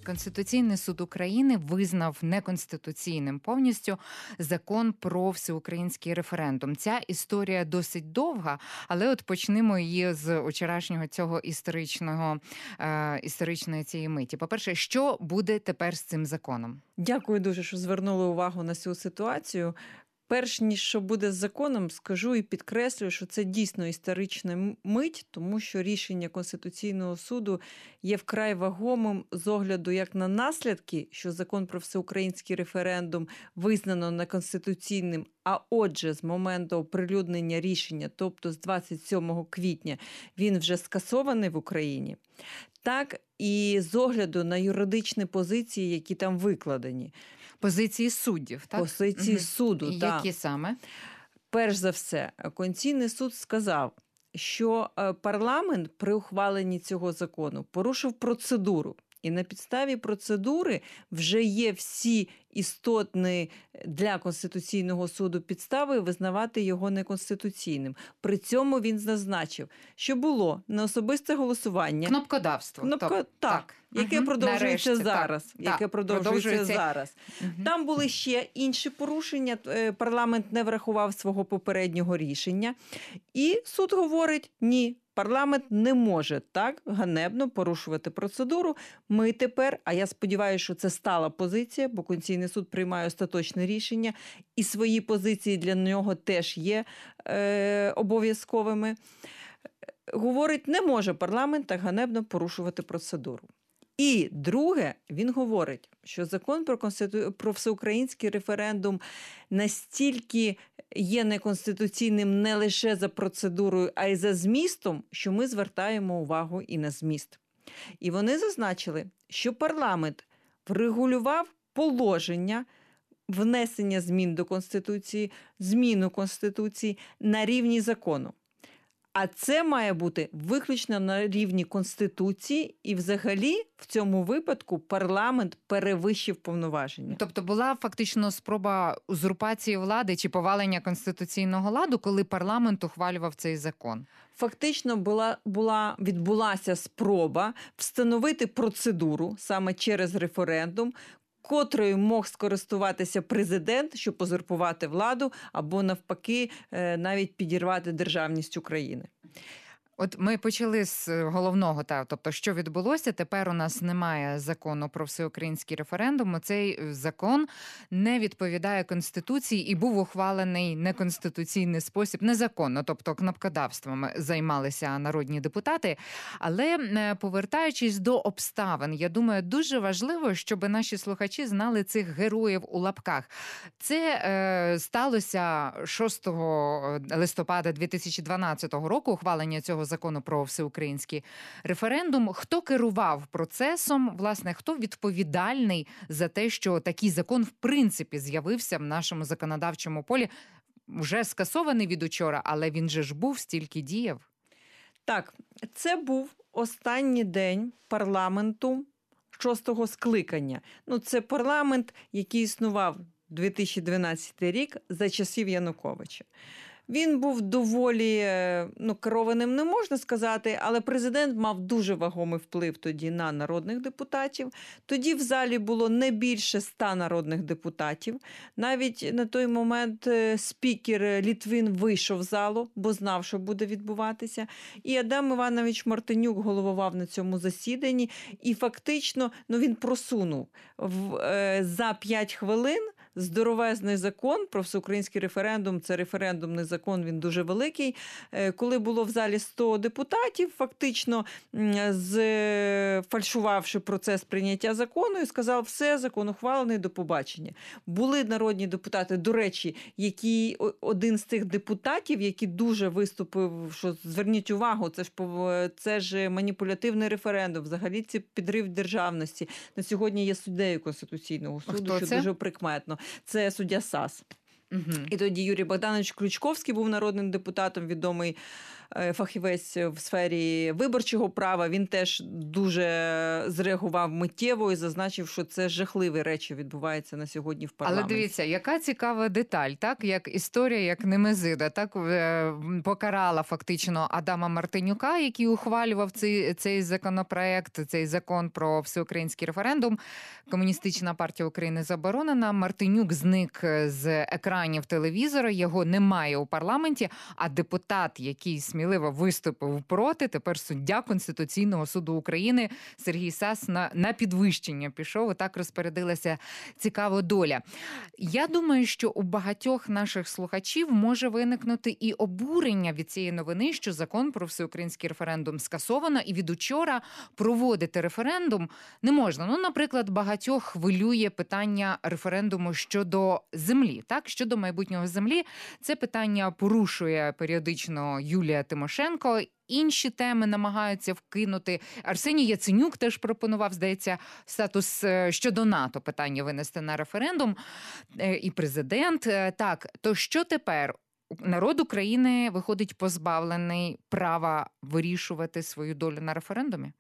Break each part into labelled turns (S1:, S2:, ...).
S1: Конституційний суд України визнав неконституційним повністю закон про всеукраїнський референдум. Ця історія досить довга, але от почнемо її з вчорашнього цього історичної цієї миті. По-перше, що буде тепер з цим законом?
S2: Дякую дуже, що звернули увагу на цю ситуацію. Перш ніж що буде з законом, скажу і підкреслюю, що це дійсно історична мить, тому що рішення Конституційного суду є вкрай вагомим з огляду як на наслідки, що закон про всеукраїнський референдум визнано неконституційним, а отже, з моменту оприлюднення рішення, тобто з 27 квітня, він вже скасований в Україні, так і з огляду на юридичні позиції, які там викладені.
S1: Позиції суддів, так?
S2: Позиції суду, так.
S1: Які саме?
S2: Перш за все, Конституційний суд сказав, що парламент при ухваленні цього закону порушив процедуру. І на підставі процедури вже є всі істотні для Конституційного суду підстави визнавати його неконституційним. При цьому він зазначив, що було неособисте голосування.
S1: Кнопкодавство.
S2: Так. Яке продовжується зараз.
S1: Зараз.
S2: Там були ще інші порушення. Парламент не врахував свого попереднього рішення. І суд говорить, ні, парламент не може так ганебно порушувати процедуру. Ми тепер, а я сподіваюся, що це стала позиція, бо Конституційний суд приймає остаточне рішення, і свої позиції для нього теж є обов'язковими. Говорить, не може парламент так ганебно порушувати процедуру. І друге, він говорить, що закон про всеукраїнський референдум настільки є неконституційним не лише за процедурою, а й за змістом, що ми звертаємо увагу і на зміст. І вони зазначили, що парламент врегулював положення внесення змін до Конституції, зміну Конституції на рівні закону. А це має бути виключно на рівні Конституції, і взагалі в цьому випадку парламент перевищив повноваження.
S1: Тобто була фактично спроба узурпації влади чи повалення конституційного ладу, коли парламент ухвалював цей закон?
S2: Фактично відбулася спроба встановити процедуру саме через референдум, котрою мог скористуватися президент, щоб узурпувати владу, або навпаки навіть підірвати державність України.
S1: От ми почали з головного, тобто що відбулося, тепер у нас немає закону про всеукраїнський референдум, цей закон не відповідає Конституції і був ухвалений неконституційний спосіб, незаконно, тобто кнопкодавством займалися народні депутати. Але повертаючись до обставин, я думаю, дуже важливо, щоб наші слухачі знали цих героїв у лапках. Це сталося 6 листопада 2012 року, ухвалення цього закону про всеукраїнський референдум. Хто керував процесом, власне, хто відповідальний за те, що такий закон в принципі з'явився в нашому законодавчому полі? Вже скасований від учора, але він же ж був, стільки діяв.
S2: Так, це був останній день парламенту 6-го скликання. Це парламент, який існував 2012 рік за часів Януковича. Він був доволі керованим, не можна сказати, але президент мав дуже вагомий вплив тоді на народних депутатів. Тоді в залі було не більше 100 народних депутатів. Навіть на той момент спікер Литвин вийшов з залу, бо знав, що буде відбуватися. І Адам Іванович Мартинюк головував на цьому засіданні. І фактично він просунув за 5 хвилин здоровезний закон про всеукраїнський референдум. Це референдумний закон, він дуже великий. Коли було в залі 100 депутатів, фактично фальшувавши процес прийняття закону, і сказав, все, закон ухвалений, до побачення. Були народні депутати, до речі, один з тих депутатів, який дуже виступив, що зверніть увагу, це ж маніпулятивний референдум, взагалі це підрив державності. На сьогодні є суддею Конституційного суду, що дуже прикметно. Це суддя САС. І тоді Юрій Богданович Ключковський був народним депутатом, відомий фахівець в сфері виборчого права, він теж дуже зреагував миттєво і зазначив, що це жахливі речі відбуваються на сьогодні в парламенті.
S1: Але дивіться, яка цікава деталь, так, як історія, як Немезида, так, покарала фактично Адама Мартинюка, який ухвалював цей законопроект, цей закон про всеукраїнський референдум. Комуністична партія України заборонена, Мартинюк зник з екранів телевізора, його немає у парламенті, а депутат, який сміливо виступив проти, тепер суддя Конституційного суду України Сергій Сас на підвищення пішов, і так розпорядилася цікава доля. Я думаю, що у багатьох наших слухачів може виникнути і обурення від цієї новини, що закон про всеукраїнський референдум скасовано, і від учора проводити референдум не можна. Ну, наприклад, багатьох хвилює питання референдуму щодо землі, так, щодо майбутнього землі. Це питання порушує періодично Юлія Тимошенко. Інші теми намагаються вкинути. Арсеній Яценюк теж пропонував, здається, статус щодо НАТО питання винести на референдум. І президент. Так, то що тепер? Народ України виходить позбавлений права вирішувати свою долю на референдумі?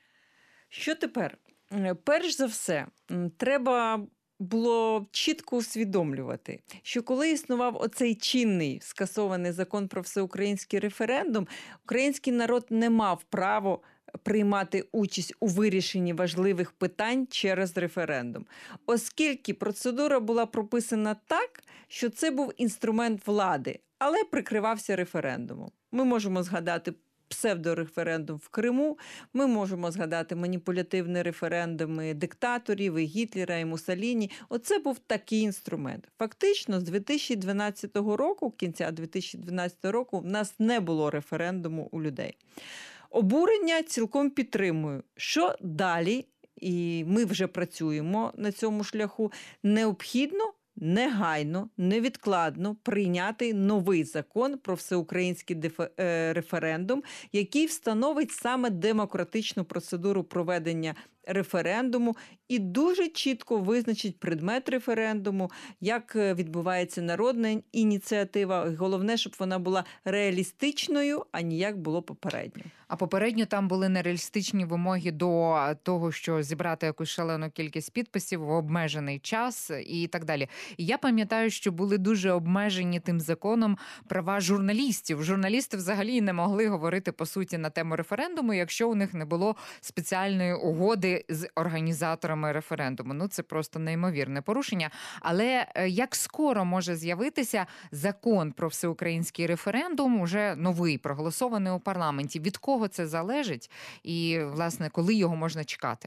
S2: Що тепер? Перш за все, треба було чітко усвідомлювати, що коли існував оцей чинний скасований закон про всеукраїнський референдум, український народ не мав права приймати участь у вирішенні важливих питань через референдум. Оскільки процедура була прописана так, що це був інструмент влади, але прикривався референдумом. Ми можемо згадати псевдореферендум в Криму, ми можемо згадати маніпулятивні референдуми диктаторів, і Гітлера, і Муссоліні. Оце був такий інструмент. Фактично, з 2012 року, кінця 2012 року, в нас не було референдуму у людей. Обурення цілком підтримую. Що далі, і ми вже працюємо на цьому шляху, необхідно негайно, невідкладно прийняти новий закон про всеукраїнський референдум, який встановить саме демократичну процедуру проведення референдуму і дуже чітко визначить предмет референдуму, як відбувається народна ініціатива. Головне, щоб вона була реалістичною, а не як було попередньо.
S1: А попередньо там були нереалістичні вимоги до того, що зібрати якусь шалену кількість підписів в обмежений час і так далі. І я пам'ятаю, що були дуже обмежені тим законом права журналістів. Журналісти взагалі не могли говорити, по суті, на тему референдуму, якщо у них не було спеціальної угоди з організаторами референдуму. Ну, це просто неймовірне порушення. Але як скоро може з'явитися закон про всеукраїнський референдум, уже новий, проголосований у парламенті? Від кого це залежить? І, власне, коли його можна чекати?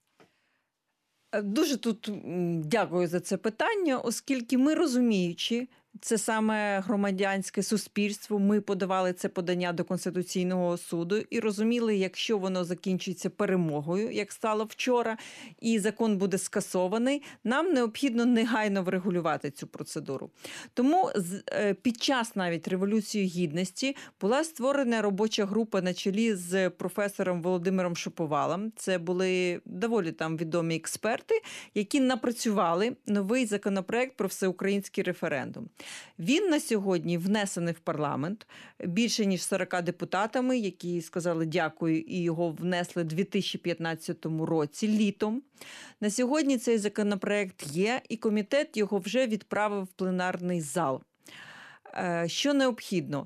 S2: Дуже тут дякую за це питання, оскільки ми, розуміючи, це саме громадянське суспільство, ми подавали це подання до Конституційного суду і розуміли, якщо воно закінчиться перемогою, як стало вчора, і закон буде скасований, нам необхідно негайно врегулювати цю процедуру. Тому під час навіть Революції Гідності була створена робоча група на чолі з професором Володимиром Шаповалом. Це були доволі там відомі експерти, які напрацювали новий законопроект про всеукраїнський референдум. Він на сьогодні внесений в парламент більше ніж 40 депутатами, які сказали дякую і його внесли у 2015 році, літом. На сьогодні цей законопроект є, і комітет його вже відправив в пленарний зал. Що необхідно?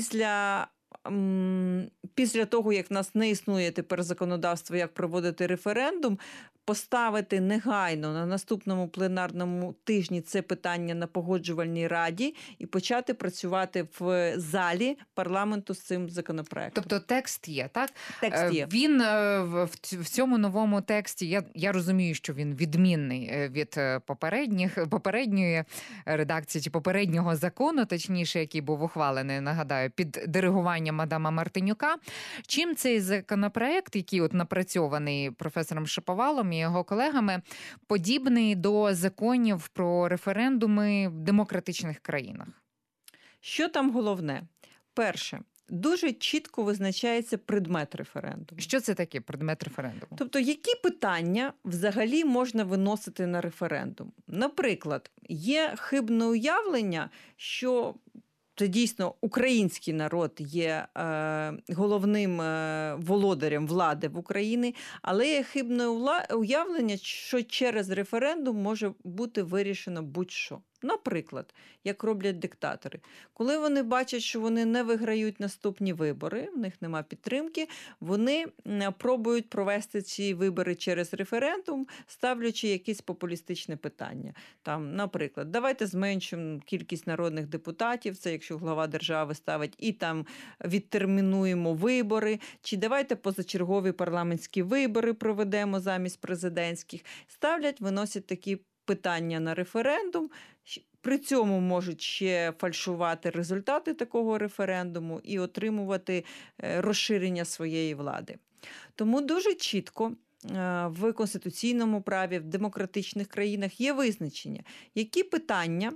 S2: Після того, як в нас не існує тепер законодавство, як проводити референдум, поставити негайно на наступному пленарному тижні це питання на Погоджувальній раді і почати працювати в залі парламенту з цим законопроектом.
S1: Тобто текст є, так?
S2: Текст є.
S1: Він в цьому новому тексті, я розумію, що він відмінний від попередньої редакції чи попереднього закону, точніше, який був ухвалений, нагадаю, під диригуванням Адама Мартинюка. Чим цей законопроект, який от напрацьований професором Шаповалом і його колегами, подібний до законів про референдуми в демократичних країнах?
S2: Що там головне? Перше, дуже чітко визначається предмет референдуму.
S1: Що це таке предмет референдуму?
S2: Тобто, які питання взагалі можна виносити на референдум? Наприклад, є хибне уявлення, що це дійсно український народ є головним володарем влади в Україні, але є хибне уявлення, що через референдум може бути вирішено будь-що. Наприклад, як роблять диктатори. Коли вони бачать, що вони не виграють наступні вибори, в них нема підтримки, вони пробують провести ці вибори через референдум, ставлячи якесь популістичне питання. Там, наприклад, давайте зменшимо кількість народних депутатів, це якщо глава держави ставить, і там відтермінуємо вибори, чи давайте позачергові парламентські вибори проведемо замість президентських. Ставлять, виносять такі питання на референдум, при цьому можуть ще фальшувати результати такого референдуму і отримувати розширення своєї влади. Тому дуже чітко в конституційному праві, в демократичних країнах є визначення, які питання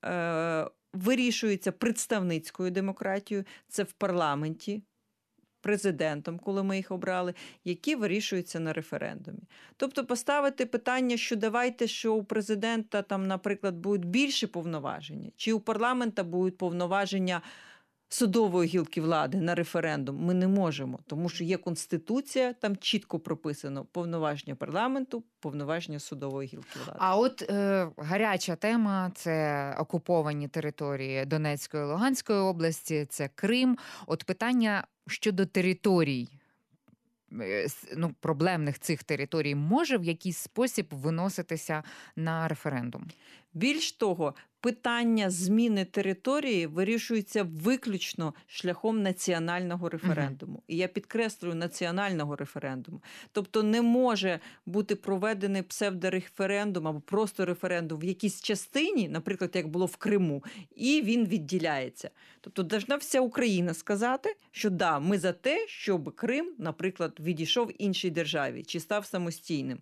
S2: вирішуються представницькою демократією, це в парламенті, президентом, коли ми їх обрали, які вирішуються на референдумі. Тобто поставити питання, що давайте, що у президента, там, наприклад, будуть більші повноваження, чи у парламента будуть повноваження судової гілки влади на референдум, ми не можемо, тому що є Конституція, там чітко прописано повноваження парламенту, повноваження судової гілки влади.
S1: А от гаряча тема – це окуповані території Донецької і Луганської області, це Крим. От питання щодо територій, проблемних цих територій, може в якийсь спосіб виноситися на референдум?
S2: Більш того, питання зміни території вирішується виключно шляхом національного референдуму. І я підкреслюю, національного референдуму. Тобто не може бути проведений псевдореферендум або просто референдум в якійсь частині, наприклад, як було в Криму, і він відділяється. Тобто должна вся Україна сказати, що да, ми за те, щоб Крим, наприклад, відійшов іншій державі чи став самостійним.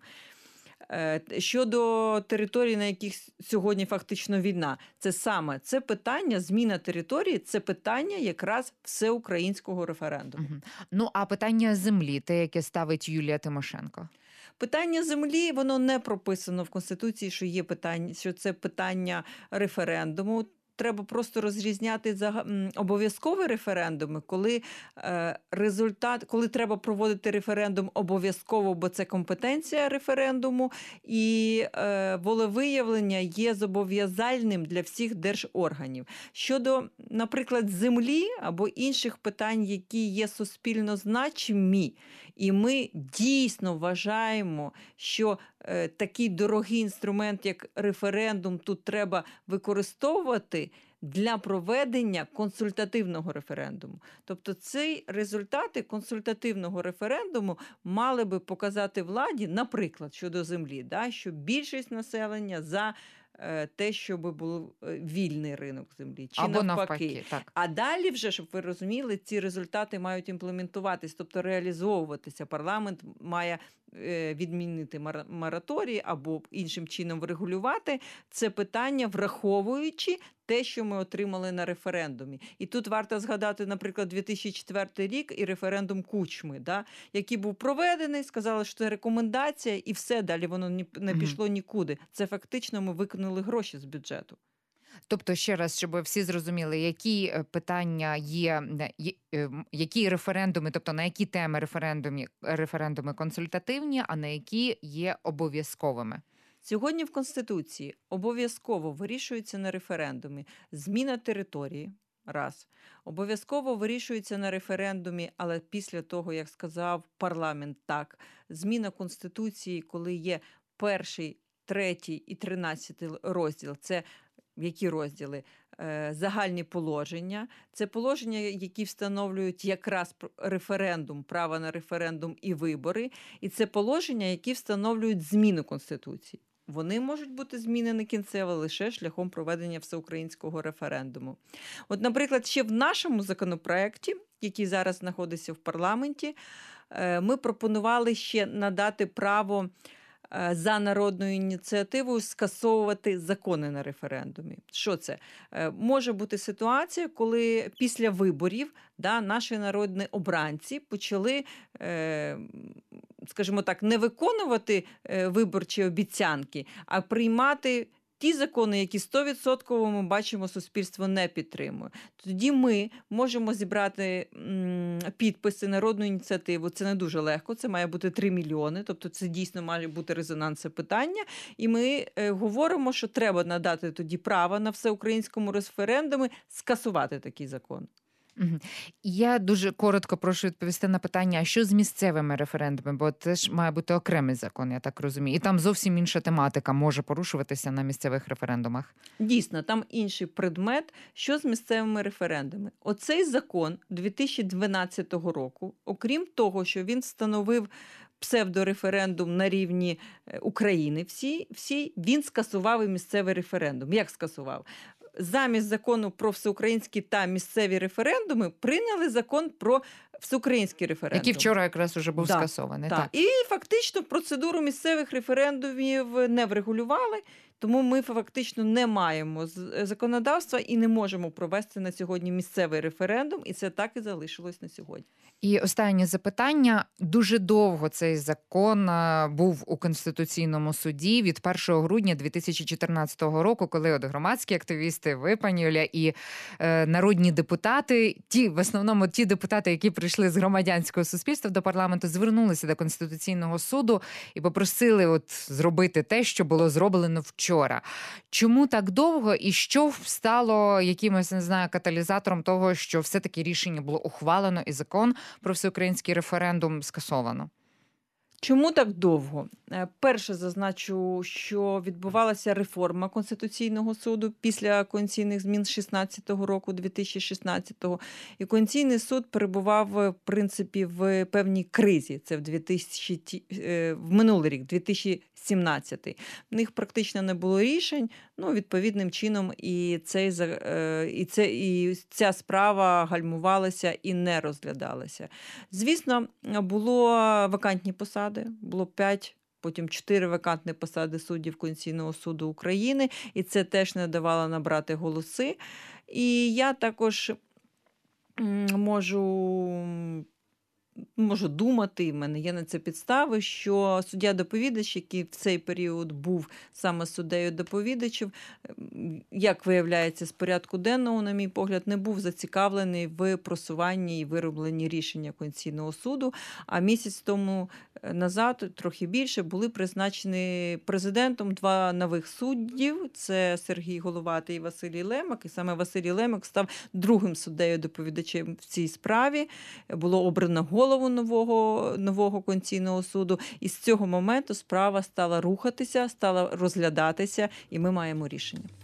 S2: Щодо територій, на яких сьогодні фактично війна, це питання, зміна території, це питання якраз всеукраїнського референдуму.
S1: Ну, а питання землі, те, яке ставить Юлія Тимошенко?
S2: Питання землі, воно не прописано в Конституції, що це питання референдуму. Треба просто розрізняти обов'язкові референдуми, коли треба проводити референдум обов'язково, бо це компетенція референдуму, і волевиявлення є зобов'язальним для всіх держорганів. Щодо, наприклад, землі або інших питань, які є суспільно значимі, і ми дійсно вважаємо, що такий дорогий інструмент, як референдум, тут треба використовувати для проведення консультативного референдуму. Тобто ці результати консультативного референдуму мали би показати владі, наприклад, щодо землі, що більшість населення за те, щоб був вільний ринок землі, чи
S1: або
S2: навпаки.
S1: Так.
S2: А далі вже, щоб ви розуміли, ці результати мають імплементуватись, тобто реалізовуватися. Парламент має відмінити мораторій або іншим чином врегулювати це питання, враховуючи те, що ми отримали на референдумі. І тут варто згадати, наприклад, 2004 рік і референдум Кучми, який був проведений, сказали, що це рекомендація, і все, далі воно не пішло нікуди. Це фактично ми викинули гроші з бюджету.
S1: Тобто, ще раз, щоб всі зрозуміли, які питання є, які референдуми, тобто на які теми референдуми консультативні, а на які є обов'язковими?
S2: Сьогодні в Конституції обов'язково вирішується на референдумі зміна території, раз. Обов'язково вирішується на референдумі, але після того, як сказав парламент, так, зміна Конституції, коли є 1, 3 і 13 розділ, це які розділи? Загальні положення. Це положення, які встановлюють якраз референдум, право на референдум і вибори. І це положення, які встановлюють зміну Конституції. Вони можуть бути змінені кінцево лише шляхом проведення всеукраїнського референдуму. От, наприклад, ще в нашому законопроекті, який зараз знаходиться в парламенті, ми пропонували ще надати право за народною ініціативою скасовувати закони на референдумі. Що це? Може бути ситуація, коли після виборів наші народні обранці почали, скажімо так, не виконувати виборчі обіцянки, а приймати ті закони, які 100% ми бачимо, суспільство не підтримує. Тоді ми можемо зібрати підписи, народну ініціативу. Це не дуже легко, це має бути 3 мільйони, тобто це дійсно має бути резонансне питання. І ми говоримо, що треба надати тоді право на всеукраїнському референдумі скасувати такий закон.
S1: Я дуже коротко прошу відповісти на питання, а що з місцевими референдумами? Бо це ж має бути окремий закон, я так розумію. І там зовсім інша тематика може порушуватися на місцевих референдумах.
S2: Дійсно, там інший предмет, що з місцевими референдумами. Оцей закон 2012 року, окрім того, що він встановив псевдореферендум на рівні України, він скасував і місцевий референдум. Як скасував? Замість закону про всеукраїнські та місцеві референдуми прийняли закон про всеукраїнський референдум.
S1: Який вчора якраз уже був скасований.
S2: Так. І фактично процедуру місцевих референдумів не врегулювали, тому ми фактично не маємо законодавства і не можемо провести на сьогодні місцевий референдум, і це так і залишилось на сьогодні.
S1: І останнє запитання. Дуже довго цей закон був у Конституційному суді від 1 грудня 2014 року, коли от громадські активісти, ви, пані Оля, і народні депутати, в основному ті депутати, які прийшли з громадянського суспільства до парламенту, звернулися до Конституційного суду і попросили от зробити те, що було зроблено вчора. Чому так довго і що стало якимось, не знаю, каталізатором того, що все-таки рішення було ухвалено і закон про всеукраїнський референдум скасовано?
S2: Чому так довго? Перше зазначу, що відбувалася реформа Конституційного суду після конституційних змін 16-го року, 2016-го. І Конституційний суд перебував, в принципі, в певній кризі. Це в минулий рік, 2017. В них практично не було рішень. Відповідним чином і ця справа гальмувалася і не розглядалася. Звісно, було вакантні посади, було 5, потім 4 вакантні посади суддів Конституційного суду України, і це теж не давало набрати голоси. І я також можу думати, в мене є на це підстави, що суддя-доповідач, який в цей період був саме суддею-доповідачем, як виявляється з порядку денного, на мій погляд, не був зацікавлений в просуванні і виробленні рішення Конституційного суду, а місяць тому назад, трохи більше, були призначені президентом 2 нових суддів, це Сергій Головатий і Василій Лемак, і саме Василій Лемак став другим суддею-доповідачем в цій справі, було обрано голову нового Конституційного суду, і з цього моменту справа стала рухатися, стала розглядатися, і ми маємо рішення.